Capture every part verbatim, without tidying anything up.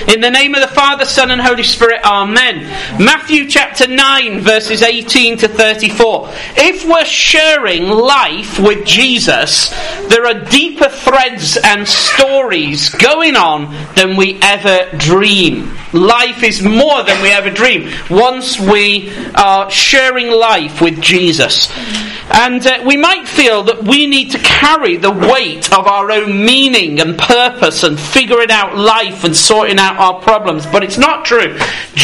In the name of the Father, Son and Holy Spirit, Amen. Matthew chapter nine, verses eighteen to thirty-four. If we're sharing life with Jesus, there are deeper threads and stories going on than we ever dream. Life is more than we ever dream once we are sharing life with Jesus. And uh, we might feel that we need to carry the weight of our own meaning and purpose and figuring out life and sorting out our problems. But it's not true.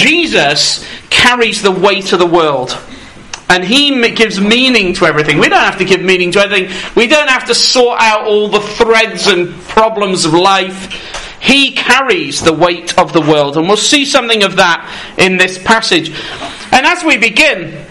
Jesus carries the weight of the world. And he gives meaning to everything. We don't have to give meaning to everything. We don't have to sort out all the threads and problems of life. He carries the weight of the world. And we'll see something of that in this passage. And as we begin,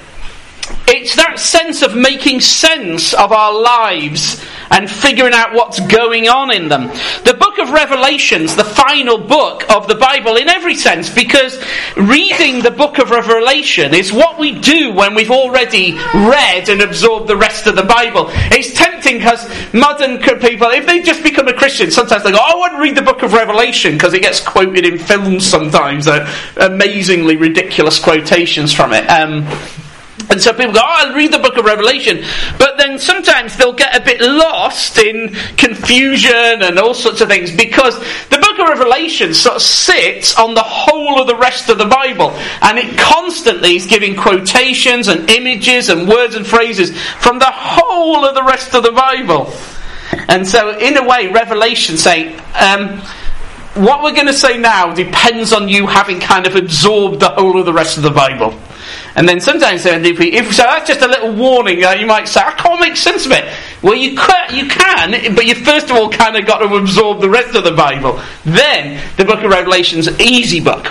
it's that sense of making sense of our lives and figuring out what's going on in them. The book of Revelation's the final book of the Bible in every sense, because reading the book of Revelation is what we do when we've already read and absorbed the rest of the Bible. It's tempting because modern people, if they just become a Christian, sometimes they go, oh, I want to read the book of Revelation because it gets quoted in films sometimes, uh, amazingly ridiculous quotations from it. Um... And so people go, oh, I'll read the book of Revelation. But then sometimes they'll get a bit lost in confusion and all sorts of things, because the book of Revelation sort of sits on the whole of the rest of the Bible. And it constantly is giving quotations and images and words and phrases from the whole of the rest of the Bible. And so in a way, Revelation's saying, um, what we're going to say now depends on you having kind of absorbed the whole of the rest of the Bible. And then sometimes, if so, that's just a little warning. Uh, you might say, I can't make sense of it. Well, you can, you can, but you first of all kind of got to absorb the rest of the Bible. Then, the book of Revelation's an easy book.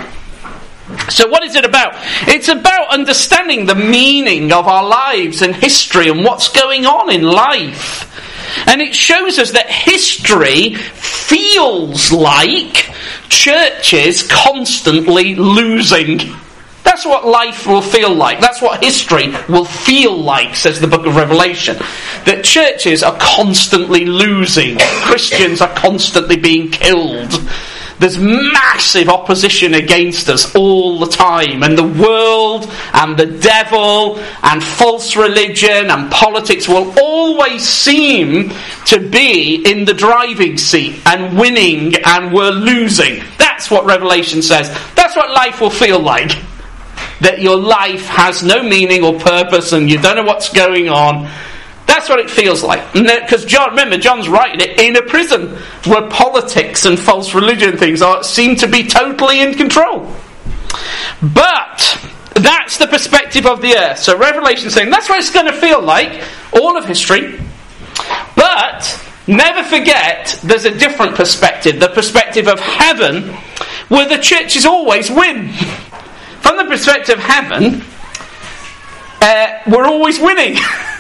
So what is it about? It's about understanding the meaning of our lives and history and what's going on in life. And it shows us that history feels like churches constantly losing. That's what life will feel like. That's what history will feel like, says the book of Revelation. That churches are constantly losing. Christians are constantly being killed. There's massive opposition against us all the time. And the world and the devil and false religion and politics will always seem to be in the driving seat and winning, and we're losing. That's what Revelation says. That's what life will feel like. That your life has no meaning or purpose and you don't know what's going on. That's what it feels like. Because John, remember, John's writing it in a prison where politics and false religion things are seem to be totally in control. But that's the perspective of the earth. So Revelation's saying that's what it's going to feel like, all of history. But never forget, there's a different perspective, the perspective of heaven, where the churches always win. From the perspective of heaven, uh, we're always winning.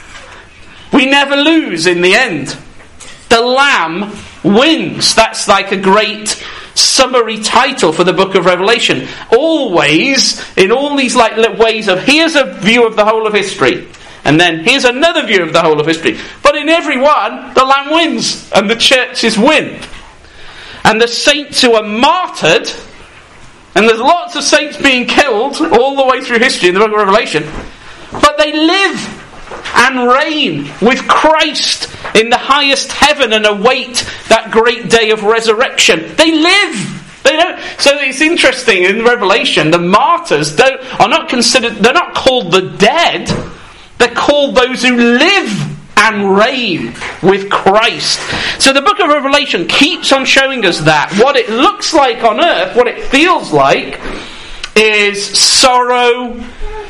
We never lose in the end. The Lamb wins. That's like a great summary title for the book of Revelation. Always, in all these like ways of, here's a view of the whole of history, and then here's another view of the whole of history. But in every one, the Lamb wins, and the churches win. And the saints who are martyred, and there's lots of saints being killed all the way through history in the book of Revelation, but they live and reign with Christ in the highest heaven and await that great day of resurrection. They live. They don't. So it's interesting in Revelation, the martyrs don't are not considered. They're not called the dead. They're called those who live and reign with Christ. So the book of Revelation keeps on showing us that. What it looks like on earth, what it feels like, is sorrow,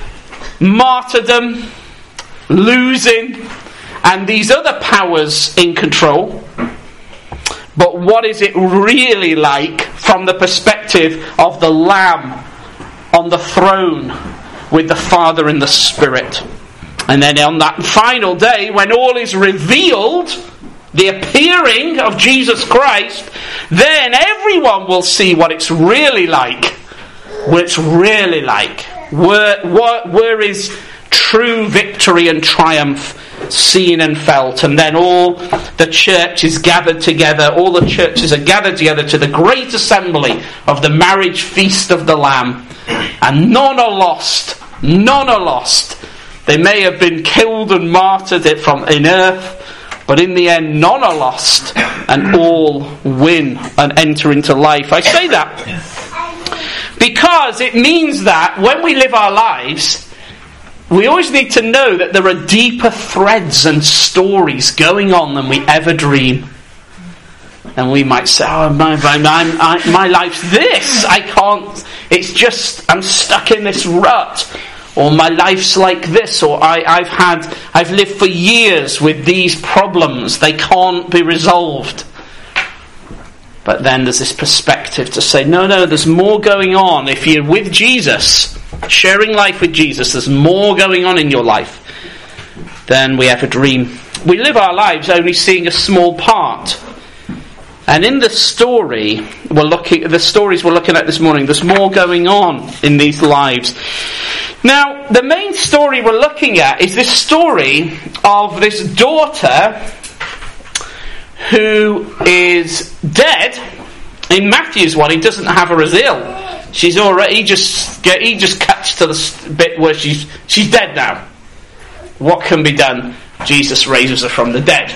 martyrdom, losing, and these other powers in control. But what is it really like from the perspective of the Lamb on the throne with the Father and the Spirit? And then on that final day, when all is revealed, the appearing of Jesus Christ, then everyone will see what it's really like. What it's really like. Where, where, where is true victory and triumph seen and felt. And then all the church is gathered together. All the churches are gathered together to the great assembly of the marriage feast of the Lamb. And none are lost. None are lost. They may have been killed and martyred it from in earth, but in the end none are lost, and all win and enter into life. I say that because it means that when we live our lives, we always need to know that there are deeper threads and stories going on than we ever dream. And we might say, oh, my, my, my, my life's this. I can't, it's just, I'm stuck in this rut. Or my life's like this. Or I, I've had, I've lived for years with these problems. They can't be resolved. But then there's this perspective to say, no, no, there's more going on. If you're with Jesus, sharing life with Jesus, there's more going on in your life than we ever dream. We live our lives only seeing a small part. And in the story we're looking, the stories we're looking at this morning, there's more going on in these lives. Now, the main story we're looking at is this story of this daughter who is dead. In Matthew's one, he doesn't have her as ill. She's already he just he just cuts to the bit where she's she's dead now. What can be done? Jesus raises her from the dead.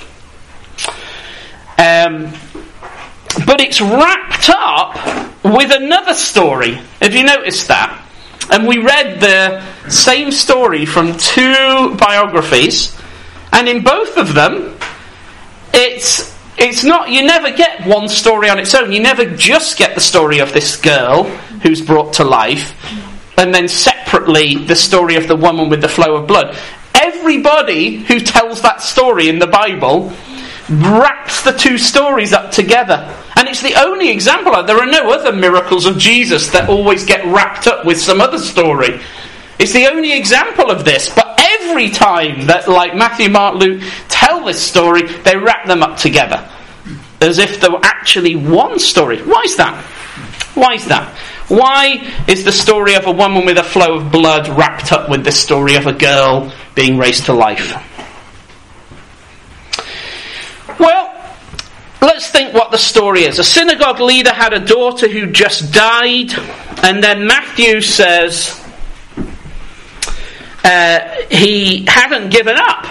Um, but it's wrapped up with another story. Have you noticed that? And we read the same story from two biographies, and in both of them, it's it's not, you never get one story on its own. You never just get the story of this girl who's brought to life, and then separately the story of the woman with the flow of blood. Everybody who tells that story in the Bible wraps the two stories up together. And it's the only example. There are no other miracles of Jesus that always get wrapped up with some other story. It's the only example of this. But every time that, like Matthew, Mark, Luke tell this story, they wrap them up together as if they were actually one story. Why is that? Why is that? Why is the story of a woman with a flow of blood wrapped up with the story of a girl being raised to life? Well, let's think what the story is. A synagogue leader had a daughter who just died, and then Matthew says uh, he hadn't given up.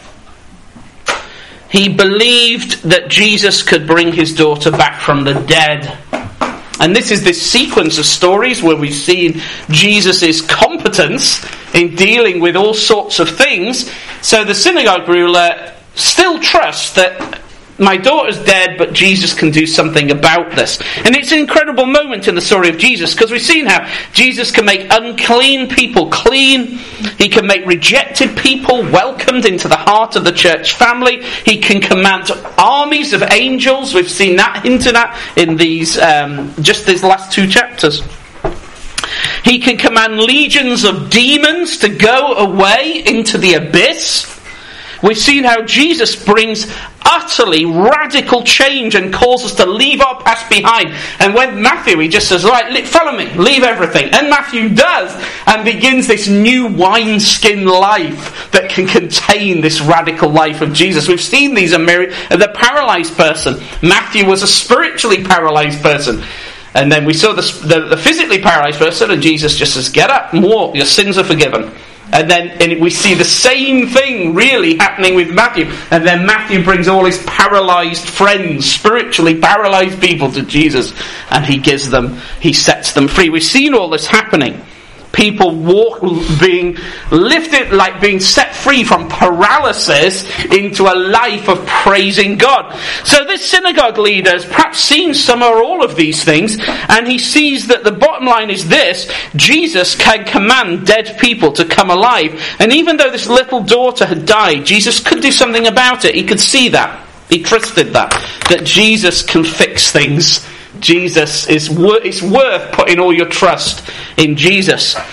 He believed that Jesus could bring his daughter back from the dead. And this is this sequence of stories where we've seen Jesus' competence in dealing with all sorts of things. So the synagogue ruler still trusts that my daughter's dead, but Jesus can do something about this. And it's an incredible moment in the story of Jesus, because we've seen how Jesus can make unclean people clean. He can make rejected people welcomed into the heart of the church family. He can command armies of angels. We've seen that hinted at in these um, just these last two chapters. He can command legions of demons to go away into the abyss. We've seen how Jesus brings utterly radical change and calls us to leave our past behind. And when Matthew, he just says, right, follow me, leave everything. And Matthew does, and begins this new wineskin life that can contain this radical life of Jesus. We've seen these, the paralyzed person. Matthew was a spiritually paralyzed person. And then we saw the, the, the physically paralyzed person, and Jesus just says, get up and walk, your sins are forgiven. And then and we see the same thing really happening with Matthew. And then Matthew brings all his paralyzed friends, spiritually paralyzed people, to Jesus. And he gives them, he sets them free. We've seen all this happening. People walk, being lifted, like being set free from paralysis into a life of praising God. So this synagogue leader has perhaps seen some or all of these things, and he sees that the bottom line is this: Jesus can command dead people to come alive. And even though this little daughter had died, Jesus could do something about it. He could see that. He trusted that. That Jesus can fix things. Jesus is wor- it's worth putting all your trust in Jesus.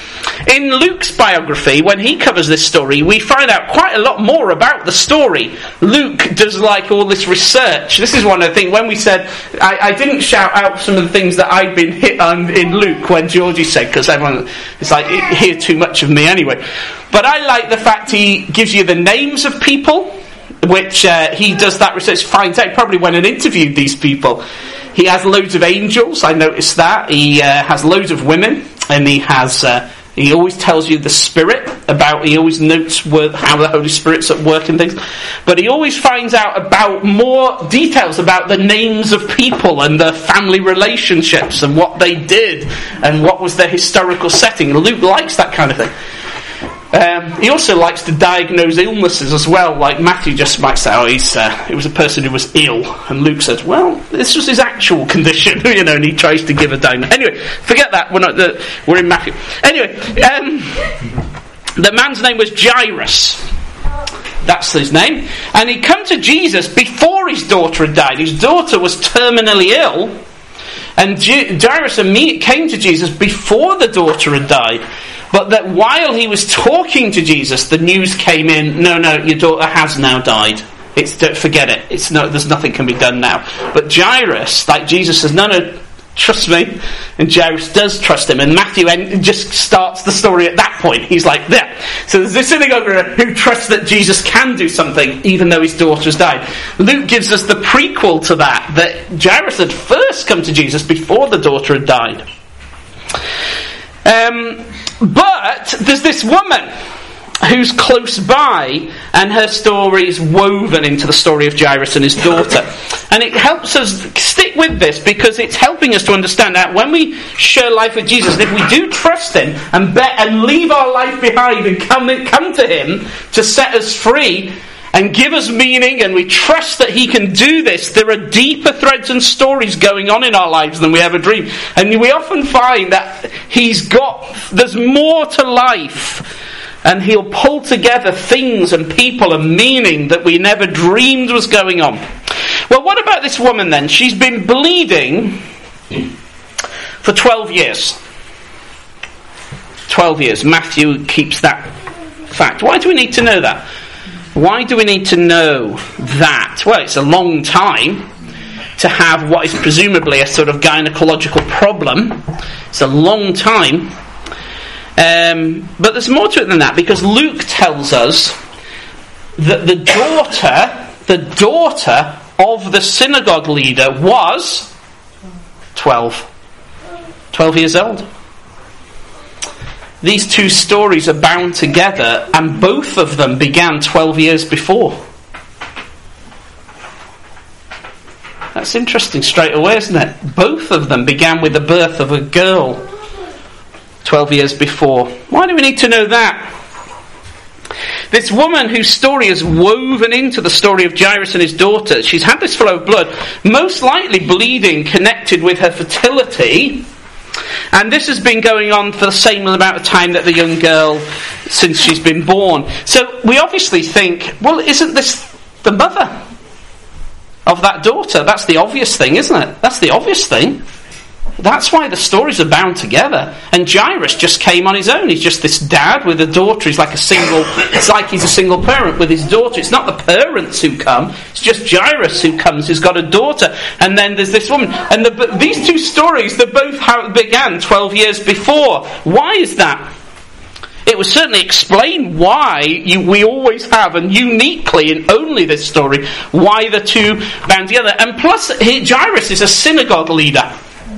In Luke's biography, when he covers this story, we find out quite a lot more about the story. Luke does like all this research. This is one of the things, when we said, I, I didn't shout out some of the things that I'd been hit on in Luke when Georgie said, because everyone, it's like, hear too much of me anyway. But I like the fact he gives you the names of people, which uh, he does that research, finds out, probably went and interviewed these people. He has loads of angels, I noticed that. He uh, has loads of women, and he has... Uh, He always tells you the Spirit about, he always notes where, how the Holy Spirit's at work and things. But he always finds out about more details about the names of people and their family relationships and what they did and what was their historical setting. Luke likes that kind of thing. Um, he also likes to diagnose illnesses as well. Like Matthew just might say, oh, he's, uh, it was a person who was ill. And Luke says, well, this was his actual condition, you know, and he tries to give a diagnosis. Anyway, forget that, we're not, uh, we're in Matthew. Anyway, um, the man's name was Jairus. That's his name. And he'd come to Jesus before his daughter had died. His daughter was terminally ill. And Jairus came to Jesus before the daughter had died. But that while he was talking to Jesus, the news came in, no, no, your daughter has now died. It's, don't forget it. It's no, there's nothing can be done now. But Jairus, like Jesus says, no, no, trust me. And Jairus does trust him. And Matthew just starts the story at that point. He's like, there. So there's this synagogue who trusts that Jesus can do something, even though his daughter has died. Luke gives us the prequel to that, that Jairus had first come to Jesus before the daughter had died. Um... But there's this woman who's close by, and her story is woven into the story of Jairus and his daughter. And it helps us stick with this because it's helping us to understand that when we share life with Jesus, if we do trust him and bet and leave our life behind and come come to him to set us free and give us meaning, and we trust that he can do this, there are deeper threads and stories going on in our lives than we ever dreamed. And we often find that he's got, there's more to life, and he'll pull together things and people and meaning that we never dreamed was going on. Well, what about this woman then? She's been bleeding for twelve years. twelve years. Matthew keeps that fact. Why do we need to know that? Why do we need to know that? Well, it's a long time to have what is presumably a sort of gynecological problem. It's a long time. Um, but there's more to it than that, because Luke tells us that the daughter, the daughter of the synagogue leader was twelve. twelve years old. These two stories are bound together, and both of them began twelve years before. That's interesting straight away, isn't it? Both of them began with the birth of a girl twelve years before. Why do we need to know that? This woman whose story is woven into the story of Jairus and his daughter, she's had this flow of blood, most likely bleeding connected with her fertility. And this has been going on for the same amount of time that the young girl, since she's been born. So we obviously think, well, isn't this the mother of that daughter? That's the obvious thing, isn't it? That's the obvious thing. That's why the stories are bound together. And Jairus just came on his own. He's just this dad with a daughter. He's like a single, it's like he's a single parent with his daughter. It's not the parents who come. It's just Jairus who comes, who's got a daughter. And then there's this woman. And the, these two stories, they both how it began twelve years before. Why is that? It would certainly explain why you, we always have, and uniquely in only this story, why the two bound together. And plus, he, Jairus is a synagogue leader.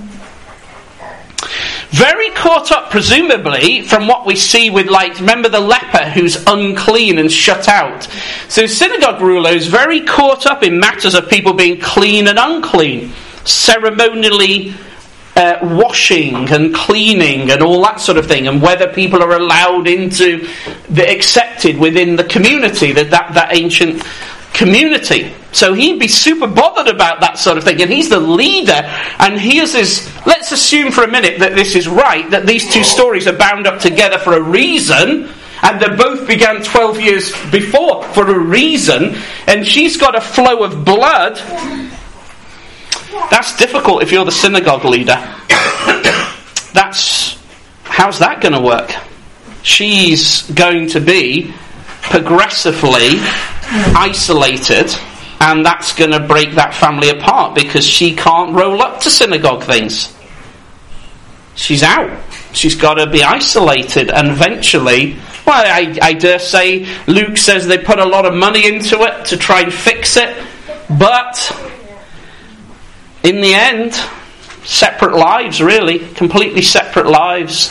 Very caught up, presumably, from what we see with, like, remember the leper who's unclean and shut out. So synagogue ruler is very caught up in matters of people being clean and unclean, ceremonially uh, washing and cleaning and all that sort of thing, and whether people are allowed into, the accepted within the community, that, that, that ancient community. So he'd be super bothered about that sort of thing, and he's the leader, and here's his, let's assume for a minute that this is right, that these two stories are bound up together for a reason, and they both began twelve years before for a reason, and she's got a flow of blood. That's difficult if you're the synagogue leader. That's, how's that going to work? she's going to be progressively isolated, and that's going to break that family apart because she can't roll up to synagogue things. She's out. She's got to be isolated, and eventually, well, I, I dare say Luke says they put a lot of money into it to try and fix it, but in the end, separate lives, really, completely separate lives.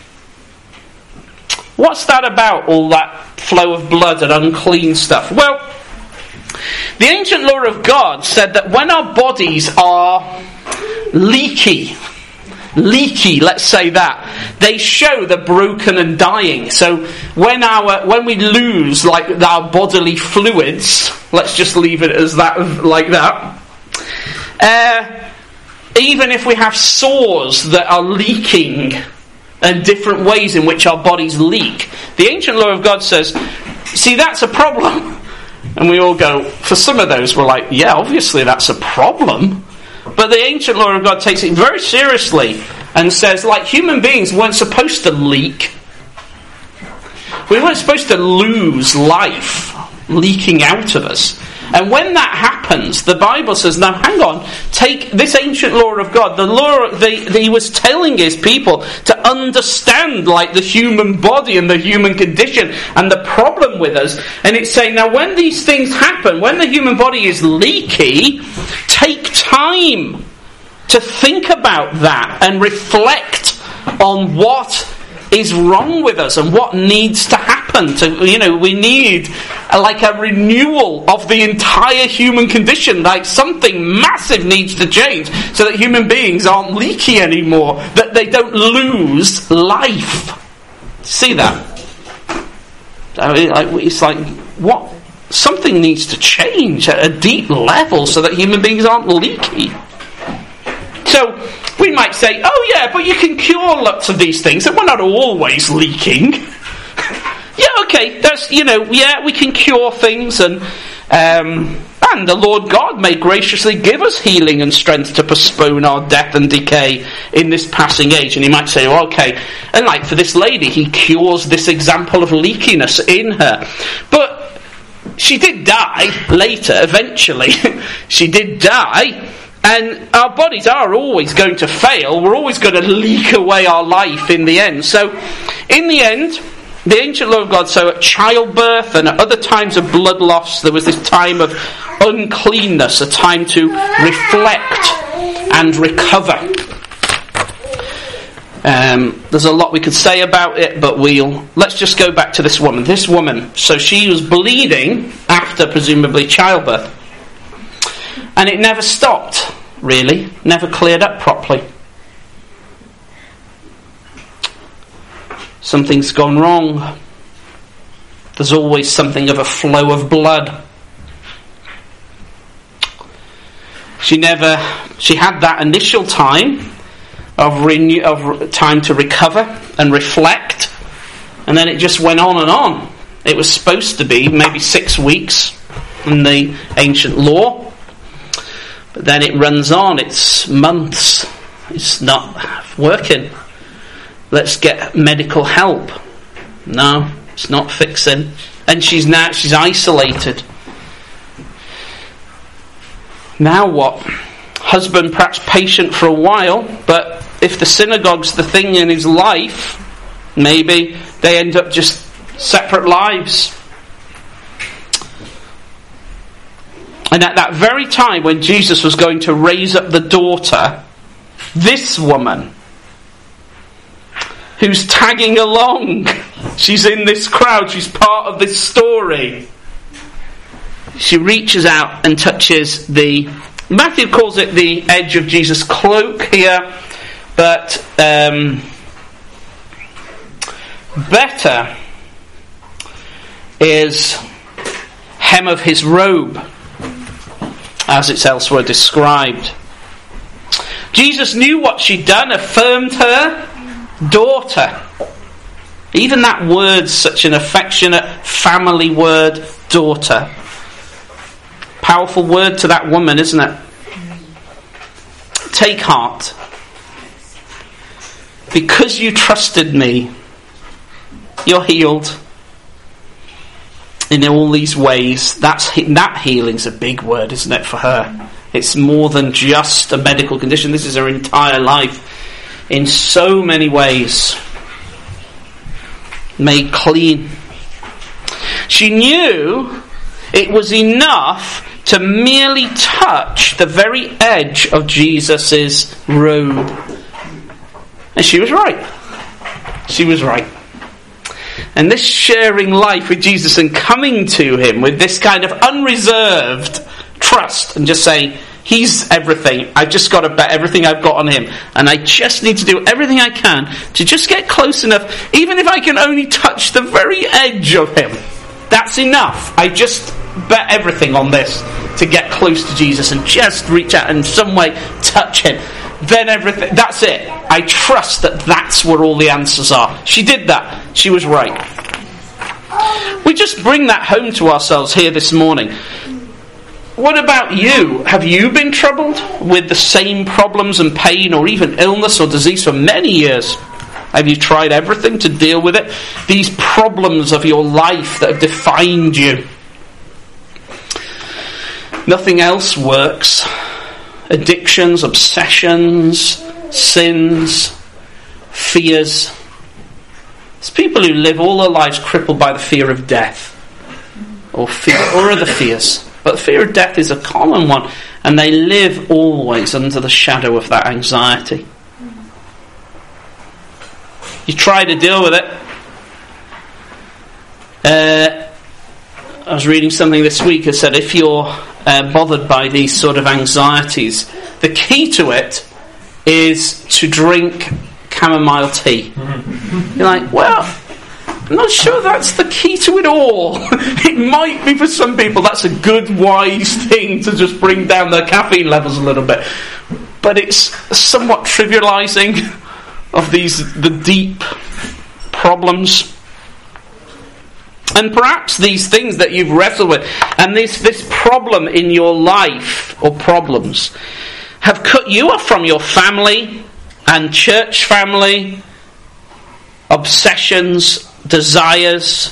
What's that about, all that flow of blood and unclean stuff? Well, the ancient law of God said that when our bodies are leaky, leaky, let's say that, they show the broken and dying. So when our when we lose like our bodily fluids, let's just leave it as that, like that. Uh, even if we have sores that are leaking, and different ways in which our bodies leak, the ancient law of God says, see, that's a problem. And we all go, for some of those, we're like, yeah, obviously that's a problem. But the ancient law of God takes it very seriously and says, like, human beings weren't supposed to leak. We weren't supposed to lose life leaking out of us. And when that happens, the Bible says, now hang on, take this ancient law of God, the law that he was telling his people to understand, like, the human body and the human condition and the problem with us. And it's saying, now when these things happen, when the human body is leaky, take time to think about that and reflect on what is wrong with us and what needs to happen. To, you know, we need a, like a renewal of the entire human condition. Like something massive needs to change so that human beings aren't leaky anymore, that they don't lose life. See that? It's like, what? Something needs to change at a deep level so that human beings aren't leaky. So we might say, oh yeah, but you can cure lots of these things, and we're not always leaking. Yeah, okay, that's, you know, yeah, we can cure things, and um, and the Lord God may graciously give us healing and strength to postpone our death and decay in this passing age. And he might say, well, okay, and like for this lady, he cures this example of leakiness in her. But she did die later, eventually. She did die. And our bodies are always going to fail. We're always going to leak away our life in the end. So, in the end, the ancient law of God, so at childbirth and at other times of blood loss, there was this time of uncleanness, a time to reflect and recover. Um, there's a lot we could say about it, but we'll let's just go back to this woman. This woman, so she was bleeding after presumably childbirth. And it never stopped, really. Never cleared up properly. Something's gone wrong. There's always something of a flow of blood. She never... She had that initial time of, renew, of time to recover and reflect. And then it just went on and on. It was supposed to be maybe six weeks in the ancient law. But then it runs on, it's months, it's not working. Let's get medical help. No, it's not fixing. And she's now, she's isolated. Now what? Husband perhaps patient for a while, but if the synagogue's the thing in his life, maybe they end up just separate lives. And at that very time when Jesus was going to raise up the daughter, this woman, who's tagging along, she's in this crowd, she's part of this story, she reaches out and touches the, Matthew calls it the edge of Jesus' cloak here, but um, better is hem of his robe, as it's elsewhere described. Jesus knew what she'd done, affirmed her, daughter. Even that word's such an affectionate family word, daughter. Powerful word to that woman, isn't it? Take heart. Because you trusted me, You're healed. In all these ways, that's that healing's a big word, isn't it, for her? It's more than just a medical condition. This is her entire life. In so many ways, made clean. She knew it was enough to merely touch the very edge of Jesus' robe. And she was right. She was right. And this sharing life with Jesus and coming to him with this kind of unreserved trust and just saying, he's everything. I've just got to bet everything I've got on him. And I just need to do everything I can to just get close enough, even if I can only touch the very edge of him. That's enough. I just bet everything on this to get close to Jesus and just reach out and in some way touch him. Then everything, that's it. I trust that that's where all the answers are. She did that. She was right. We just bring that home to ourselves here this morning. What about you? Have you been troubled with the same problems and pain or even illness or disease for many years? Have you tried everything to deal with it? These problems of your life that have defined you. Nothing else works. Addictions, obsessions, sins, fears. It's people who live all their lives crippled by the fear of death. Or fear, or other fears. But the fear of death is a common one. And they live always under the shadow of that anxiety. You try to deal with it. Uh, I was reading something this week that said if you're uh, bothered by these sort of anxieties, the key to it is to drink chamomile tea. You're like, well, I'm not sure that's the key to it all. It might be for some people that's a good, wise thing to just bring down their caffeine levels a little bit. But it's somewhat trivializing of these the deep problems. And perhaps these things that you've wrestled with and this, this problem in your life or problems have cut you off from your family and church family, obsessions, desires,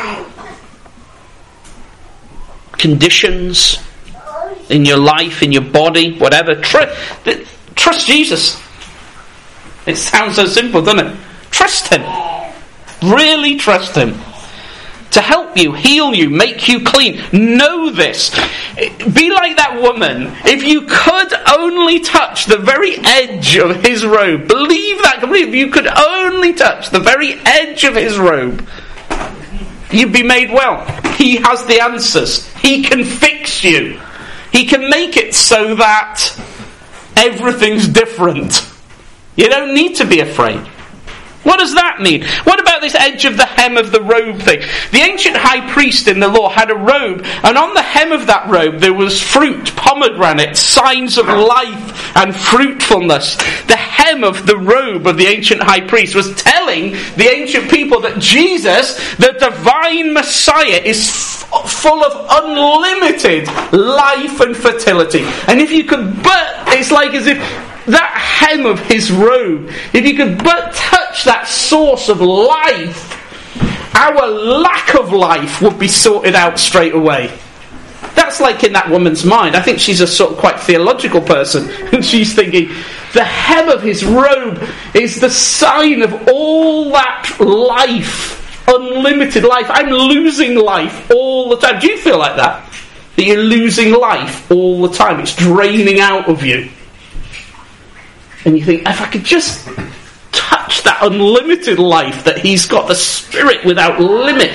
conditions in your life, in your body, whatever. Tr- trust Jesus. It sounds so simple, doesn't it? Trust him. Really trust him. To help you, heal you, make you clean. Know this. Be like that woman. If you could only touch the very edge of his robe, believe that. Believe if you could only touch the very edge of his robe, you'd be made well. He has the answers. He can fix you. He can make it so that everything's different. You don't need to be afraid. What does that mean? What about this edge of the hem of the robe thing? The ancient high priest in the law had a robe, and on the hem of that robe there was fruit, pomegranates, signs of life and fruitfulness. The hem of the robe of the ancient high priest was telling the ancient people that Jesus, the divine Messiah, is f- full of unlimited life and fertility. And if you could but, it's like as if that hem of his robe, if you could but touch that source of life, our lack of life would be sorted out straight away. That's like in that woman's mind. I think she's a sort of quite theological person, and she's thinking, the hem of his robe is the sign of all that life, unlimited life. I'm losing life all the time. Do you feel like that? That you're losing life all the time? It's draining out of you. And you think, if I could just touch that unlimited life that he's got, the spirit without limit.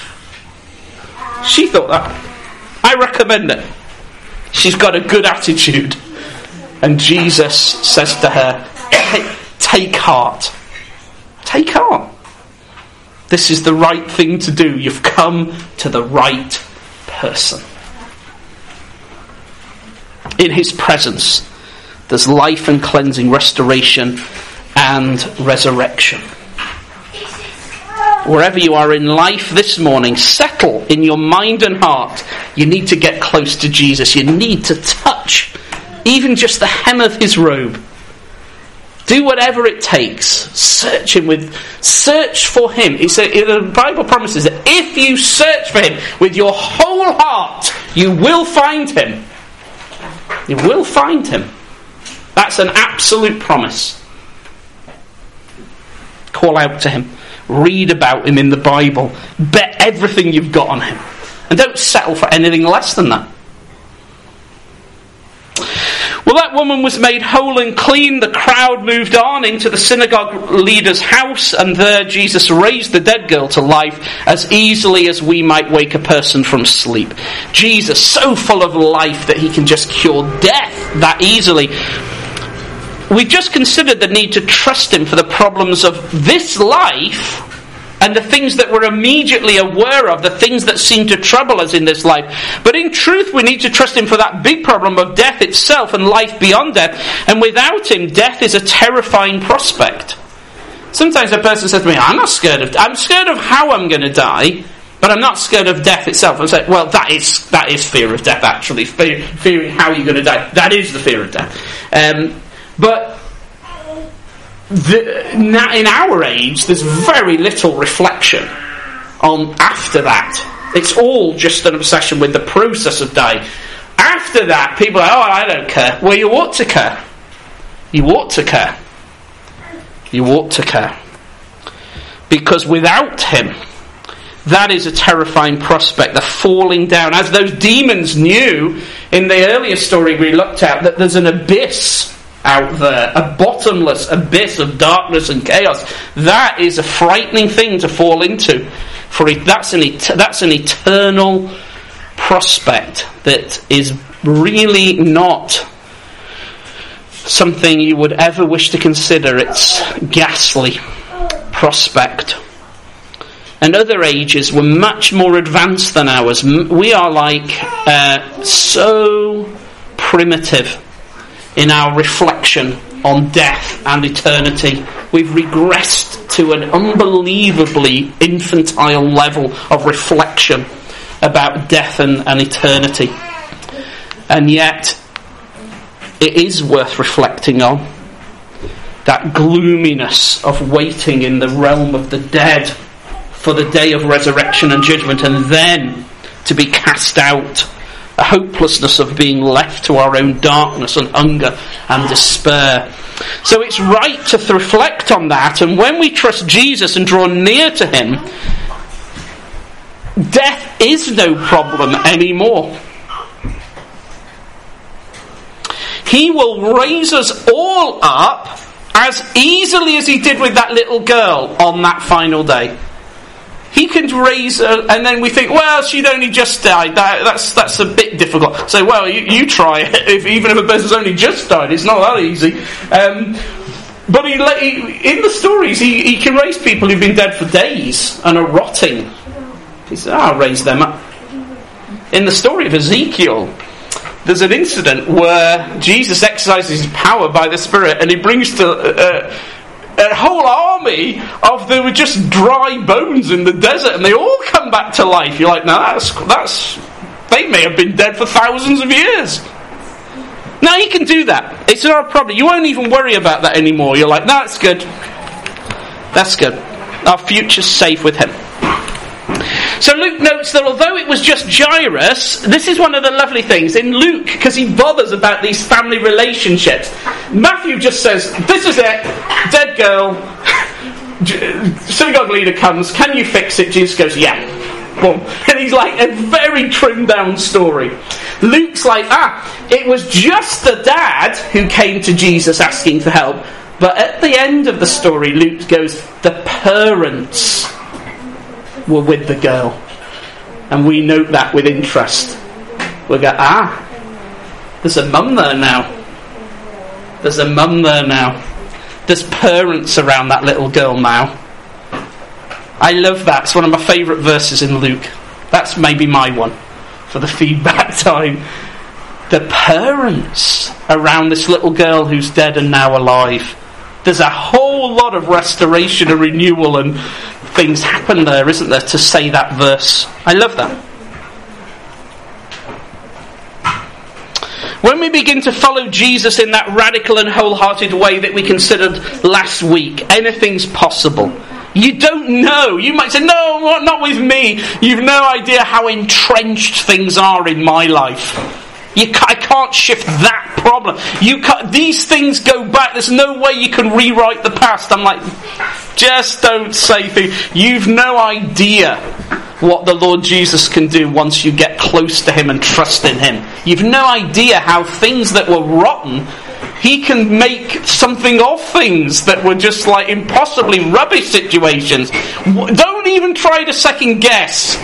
She thought that. I recommend it. She's got a good attitude. And Jesus says to her, take heart. Take heart. This is the right thing to do. You've come to the right person. In his presence, there's life and cleansing, restoration and resurrection. Wherever you are in life this morning, settle in your mind and heart. You need to get close to Jesus. You need to touch even just the hem of his robe. Do whatever it takes. Search him with, search for him. It's a, the Bible promises that if you search for him with your whole heart, you will find him. You will find him. That's an absolute promise. Call out to him. Read about him in the Bible. Bet everything you've got on him. And don't settle for anything less than that. Well, that woman was made whole and clean. The crowd moved on into the synagogue leader's house, and there Jesus raised the dead girl to life as easily as we might wake a person from sleep. Jesus, so full of life that he can just cure death that easily. We just considered the need to trust him for the problems of this life and the things that we're immediately aware of, the things that seem to trouble us in this life. But in truth, we need to trust him for that big problem of death itself and life beyond death. And without him, death is a terrifying prospect. Sometimes a person says to me, I'm not scared of I'm scared of how I'm going to die, but I'm not scared of death itself. I say, well, that is that is fear of death, actually. Fear, fearing how you're going to die. That is the fear of death. Um, but... The, in our age, there's very little reflection on after that. It's all just an obsession with the process of dying. After that, people are, oh, I don't care. Well, you ought to care. You ought to care. You ought to care. Because without him, that is a terrifying prospect, the falling down. As those demons knew in the earlier story we looked at, that there's an abyss out there, a bottomless abyss of darkness and chaos. That is a frightening thing to fall into. For it, that's an et- that's an eternal prospect that is really not something you would ever wish to consider. It's ghastly prospect. And other ages were much more advanced than ours. We are like uh, so primitive in our reflection on death and eternity. We've regressed to an unbelievably infantile level of reflection about death and, and eternity. And yet, it is worth reflecting on. That gloominess of waiting in the realm of the dead for the day of resurrection and judgment, and then to be cast out. A hopelessness of being left to our own darkness and hunger and despair. So it's right to th- reflect on that, and when we trust Jesus and draw near to him, death is no problem anymore. He will raise us all up as easily as he did with that little girl on that final day. He can raise her, and then we think, well, she'd only just died. That, that's that's a bit difficult. So, well, you, you try it. If, even if a person's only just died, it's not that easy. Um, but he, he, in the stories, he, he can raise people who've been dead for days and are rotting. He said, oh, I'll raise them up. In the story of Ezekiel, there's an incident where Jesus exercises his power by the Spirit, and he brings to... Uh, a whole army of there were just dry bones in the desert, and they all come back to life. You're like, no, that's that's they may have been dead for thousands of years. Now you can do that. It's not a problem. You won't even worry about that anymore. You're like, no, that's good. That's good. Our future's safe with him. So Luke notes that although it was just Jairus, this is one of the lovely things in Luke, because he bothers about these family relationships. Matthew just says, this is it, dead girl, synagogue leader comes, can you fix it? Jesus goes, yeah. Boom. And he's like a very trimmed down story. Luke's like, ah, it was just the dad who came to Jesus asking for help. But at the end of the story, Luke goes, the parents were with the girl, and we note that with interest. We go, ah, there's a mum there now. There's a mum there now. There's parents around that little girl now. I love that. It's one of my favourite verses in Luke. That's maybe my one for the feedback time. The parents around this little girl who's dead and now alive. There's a whole lot of restoration and renewal and things happen there, isn't there, to say that verse. I love that. When we begin to follow Jesus in that radical and wholehearted way that we considered last week, anything's possible. You don't know. You might say, no, not with me. You've no idea how entrenched things are in my life. You ca- I can't shift that problem. You can't, these things go back. There's no way you can rewrite the past. I'm like, just don't say things. You've no idea what the Lord Jesus can do once you get close to him and trust in him. You've no idea how things that were rotten, he can make something of things that were just like impossibly rubbish situations. Don't even try to second guess.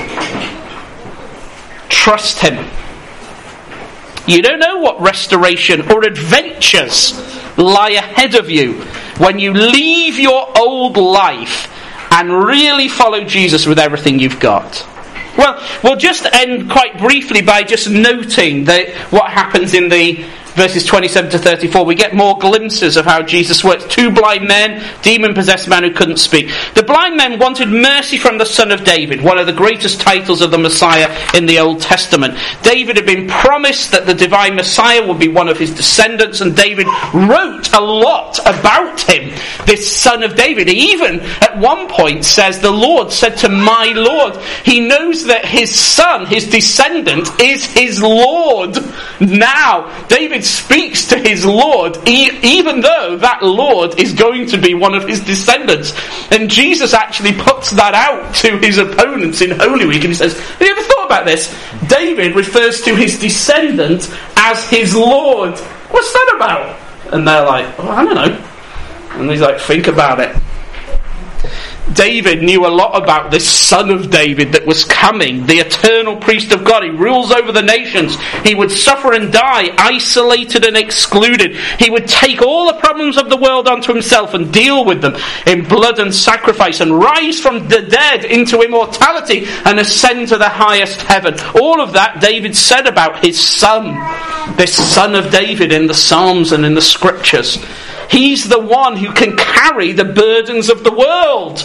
Trust him. You don't know what restoration or adventures lie ahead of you when you leave your old life and really follow Jesus with everything you've got. Well, we'll just end quite briefly by just noting that what happens in the verses twenty-seven to thirty-four. We get more glimpses of how Jesus works. Two blind men, demon-possessed man who couldn't speak. The blind men wanted mercy from the Son of David, one of the greatest titles of the Messiah in the Old Testament. David had been promised that the divine Messiah would be one of his descendants, and David wrote a lot about him, this Son of David. He even, at one point, says, the Lord said to my Lord. He knows that his son, his descendant, is his Lord. Now, David speaks to his Lord, e- even though that Lord is going to be one of his descendants. And Jesus actually puts that out to his opponents in Holy Week, and he says, have you ever thought about this? David refers to his descendant as his Lord. What's that about? And they're like, oh, I don't know. And he's like, think about it. David knew a lot about this Son of David that was coming, the eternal priest of God. He rules over the nations. He would suffer and die, isolated and excluded. He would take all the problems of the world onto himself and deal with them in blood and sacrifice, and rise from the dead into immortality and ascend to the highest heaven. All of that David said about his son, this Son of David, in the Psalms and in the Scriptures. He's the one who can carry the burdens of the world.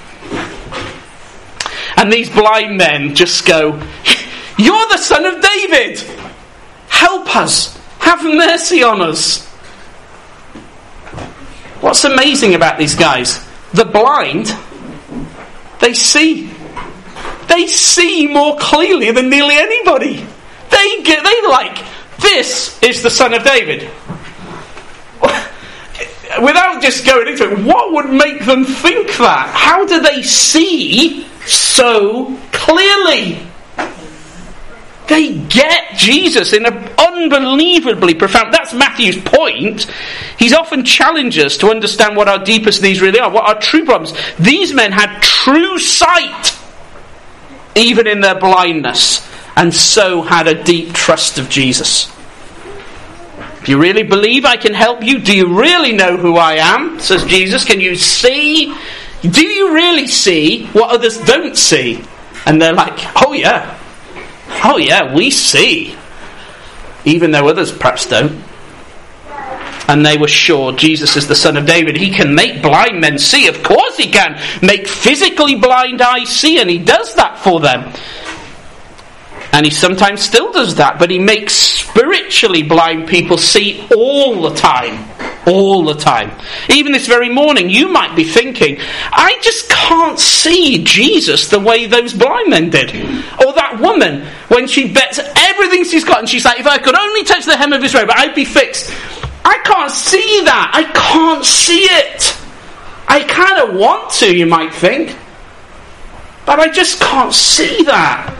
And these blind men just go, you're the Son of David. Help us. Have mercy on us. What's amazing about these guys? The blind, they see. They see more clearly than nearly anybody. They get, they like, this is the Son of David. Without just going into it, what would make them think that? How do they see so clearly? They get Jesus in an unbelievably profound... That's Matthew's point. He's often challenged us to understand what our deepest needs really are, what our true problems. These men had true sight, even in their blindness, and so had a deep trust of Jesus. Do you really believe I can help you? Do you really know who I am? Says Jesus. Can you see? Do you really see what others don't see? And they're like, oh yeah. Oh yeah, we see. Even though others perhaps don't. And they were sure Jesus is the Son of David. He can make blind men see. Of course he can. Make physically blind eyes see. And he does that for them. And he sometimes still does that, but he makes spiritually blind people see all the time. All the time. Even this very morning, you might be thinking, I just can't see Jesus the way those blind men did. Or that woman, when she bets everything she's got, and she's like, if I could only touch the hem of his robe, I'd be fixed. I can't see that. I can't see it. I kind of want to, you might think. But I just can't see that.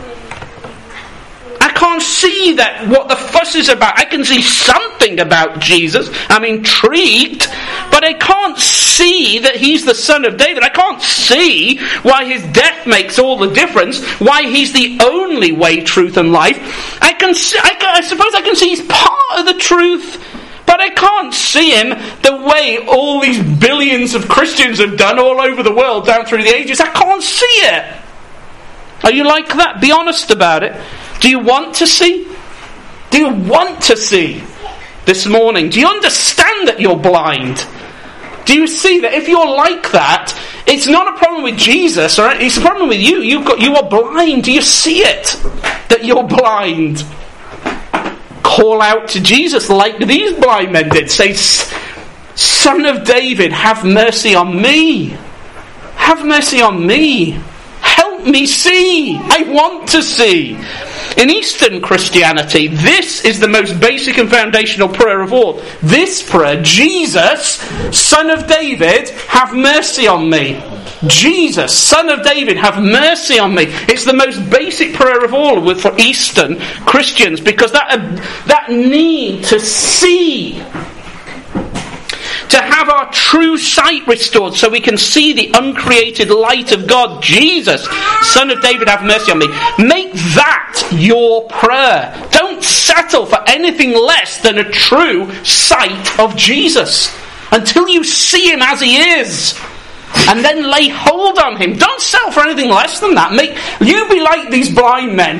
I can't see that what the fuss is about. I can see something about Jesus. I'm intrigued, but I can't see that he's the Son of David. I can't see why his death makes all the difference, why he's the only way, truth, and life. I can see, I, can, I suppose I can see he's part of the truth, but I can't see him the way all these billions of Christians have done all over the world down through the ages. I can't see it. Are you like that? Be honest about it. Do you want to see? Do you want to see this morning? Do you understand that you're blind? Do you see that if you're like that, it's not a problem with Jesus, all right? It's a problem with you. You've got, you are blind. Do you see it? That you're blind? Of call out to Jesus like these blind men did. Say, Son of David, have mercy on me. Have mercy on me. Help me see. I want to see. In Eastern Christianity, this is the most basic and foundational prayer of all. This prayer, Jesus, Son of David, have mercy on me. Jesus, Son of David, have mercy on me. It's the most basic prayer of all for Eastern Christians, because that, uh, that need to see, to have our true sight restored so we can see the uncreated light of God. Jesus, Son of David, have mercy on me. Make that your prayer. Don't settle for anything less than a true sight of Jesus until you see him as he is, and then lay hold on him. Don't settle for anything less than that. Make you be like these blind men.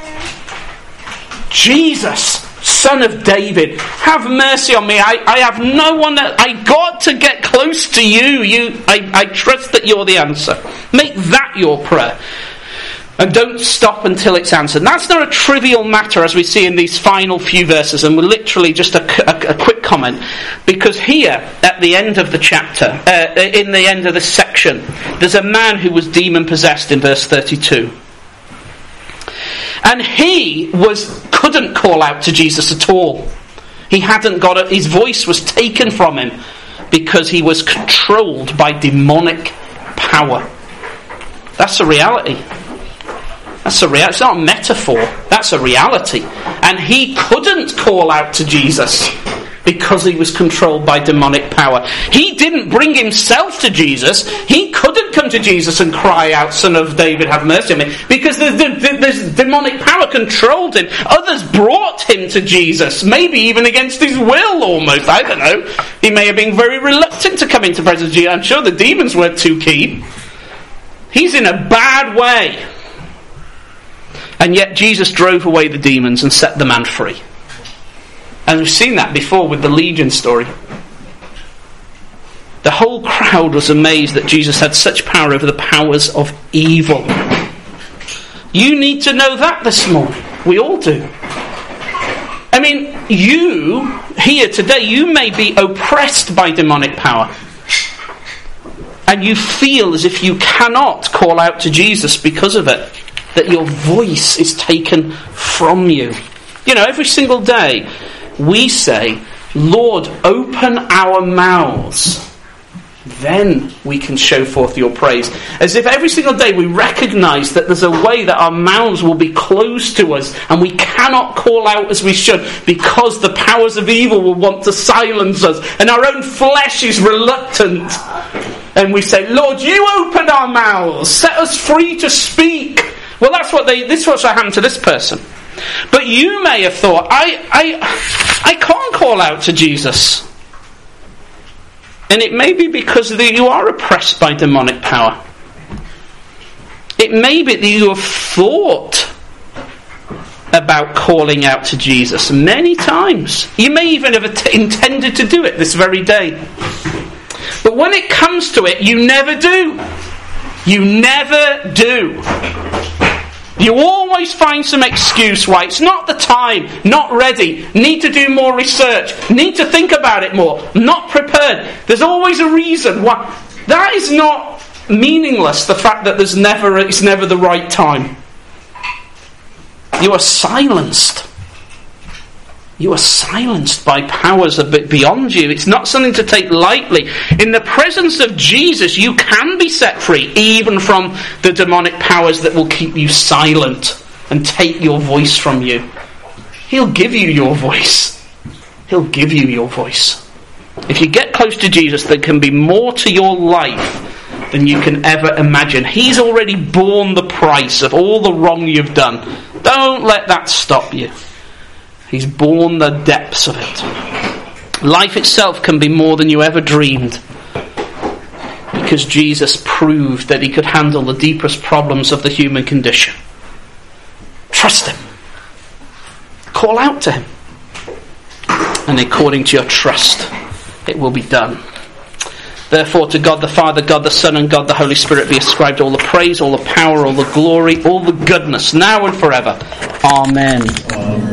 Jesus, Son of David, have mercy on me. I, I have no one that I got to get close to you. You, I, I trust that you're the answer. Make that your prayer. And don't stop until it's answered. And that's not a trivial matter, as we see in these final few verses. And we're literally just a, a, a quick comment. Because here, at the end of the chapter, uh, in the end of this section, there's a man who was demon-possessed in verse thirty-two. And he was couldn't call out to Jesus at all. He hadn't got it. His voice was taken from him because he was controlled by demonic power. That's a reality. That's a reality. It's not a metaphor. That's a reality. And he couldn't call out to Jesus because he was controlled by demonic power. He didn't bring himself to Jesus. He couldn't come to Jesus and cry out, Son of David, have mercy on me, because the, the, the, this demonic power controlled him. Others brought him to Jesus, maybe even against his will almost. I don't know. He may have been very reluctant to come into presence of Jesus. I'm sure the demons weren't too keen. He's in a bad way. And yet Jesus drove away the demons and set the man free. And we've seen that before with the Legion story. The whole crowd was amazed that Jesus had such power over the powers of evil. You need to know that this morning. We all do. I mean, you, here today, you may be oppressed by demonic power. And you feel as if you cannot call out to Jesus because of it. That your voice is taken from you. You know, every single day we say, Lord, open our mouths. Then we can show forth your praise. As if every single day we recognise that there's a way that our mouths will be closed to us and we cannot call out as we should because the powers of evil will want to silence us and our own flesh is reluctant. And we say, Lord, you open our mouths. Set us free to speak. Well, that's what they. This is what's happened to this person. But you may have thought, I, I, I can't call out to Jesus, and it may be because the, you are oppressed by demonic power. It may be that you have thought about calling out to Jesus many times. You may even have att- intended to do it this very day, but when it comes to it, you never do. You never do. You always find some excuse why it's not the time, not ready, need to do more research, need to think about it more, not prepared. There's always a reason why. That is not meaningless, the fact that there's never it's never the right time. You are silenced. You are silenced by powers a bit beyond you. It's not something to take lightly. In the presence of Jesus, you can be set free, even from the demonic powers that will keep you silent and take your voice from you. He'll give you your voice. He'll give you your voice. If you get close to Jesus, there can be more to your life than you can ever imagine. He's already borne the price of all the wrong you've done. Don't let that stop you. He's borne the depths of it. Life itself can be more than you ever dreamed, because Jesus proved that he could handle the deepest problems of the human condition. Trust him. Call out to him. And according to your trust, it will be done. Therefore, to God the Father, God the Son, and God the Holy Spirit be ascribed all the praise, all the power, all the glory, all the goodness, now and forever. Amen. Amen.